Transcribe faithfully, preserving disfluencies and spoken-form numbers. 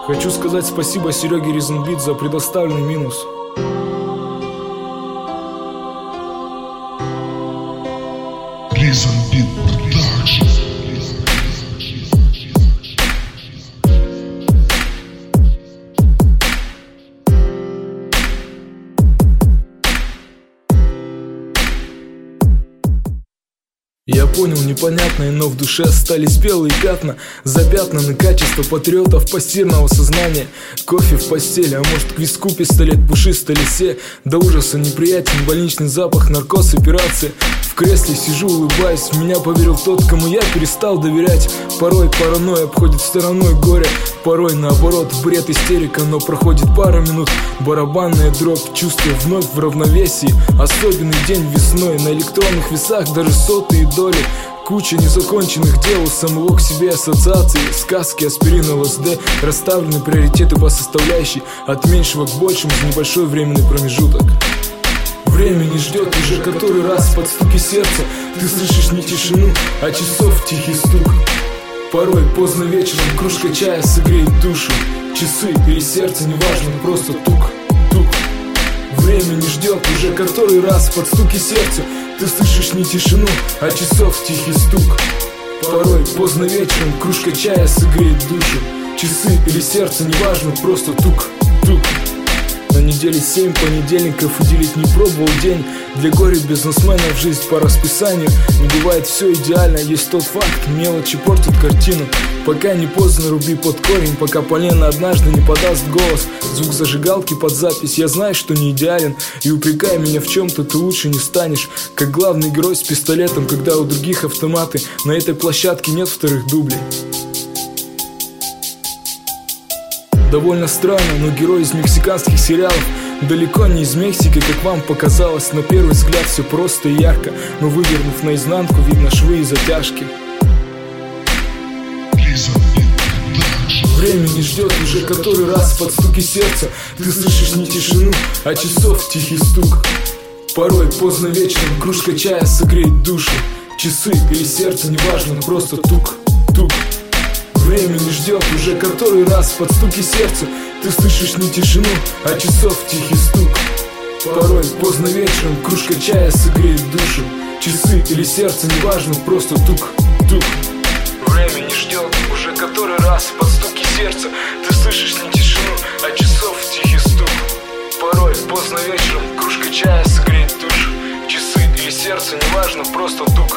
Хочу сказать спасибо Сереге Ризенбит за предоставленный минус. Ризенбит Продакшн. Я понял непонятное, но в душе остались белые пятна, запятнаны качество патриотов постирного сознания. Кофе в постели, а может к виску пистолет пушистой лисе. До ужаса неприятен больничный запах, наркоз, операция. В кресле сижу, улыбаюсь, в меня поверил тот, кому я перестал доверять. Порой паранойя обходит стороной горе, порой наоборот бред, истерика. Но проходит пара минут, барабанная дробь, чувство вновь в равновесии. Особенный день весной, на электронных весах даже сотые доли. Куча незаконченных дел, у самого к себе ассоциации. Сказки, аспирин, ЛСД, расставлены приоритеты по составляющей. От меньшего к большему в небольшой временный промежуток. Время не ждет уже который раз под стуки сердца. Ты слышишь не тишину, а часов тихий стук. Порой поздно вечером кружка чая согреет душу. Часы или сердце, неважно, просто тук, тук. Время не ждет уже который раз под стуки сердца. Ты слышишь не тишину, а часов тихий стук. Порой поздно вечером кружка чая согреет душу. Часы или сердце, неважно, просто тук, тук. На неделе семь понедельников уделить не пробовал день. Для горя бизнесменов жизнь по расписанию. Не бывает все идеально, есть тот факт, мелочи портят картину. Пока не поздно, руби под корень, пока полено однажды не подаст голос. Звук зажигалки под запись, я знаю, что не идеален. И упрекай меня в чем-то, ты лучше не станешь. Как главный герой с пистолетом, когда у других автоматы. На этой площадке нет вторых дублей. Довольно странно, но герой из мексиканских сериалов далеко не из Мексики, как вам показалось. На первый взгляд все просто и ярко, но вывернув наизнанку, видно швы и затяжки. Время не ждет уже который раз под стуки сердца. Ты слышишь не тишину, а часов тихий стук. Порой поздно вечером кружка чая согреет душу. Часы или сердце, неважно, просто тук, тук. Время не ждет уже который раз под стуки сердца. Ты слышишь не тишину, а часов тихий стук. Порой поздно вечером кружка чая согреет душу. Часы или сердце, неважно, просто тук, тук. Время не ждет уже который раз под стуки сердца. Ты слышишь не тишину, а часов тихий стук. Порой поздно вечером кружка чая согреет душу. Часы или сердце, неважно, просто тук.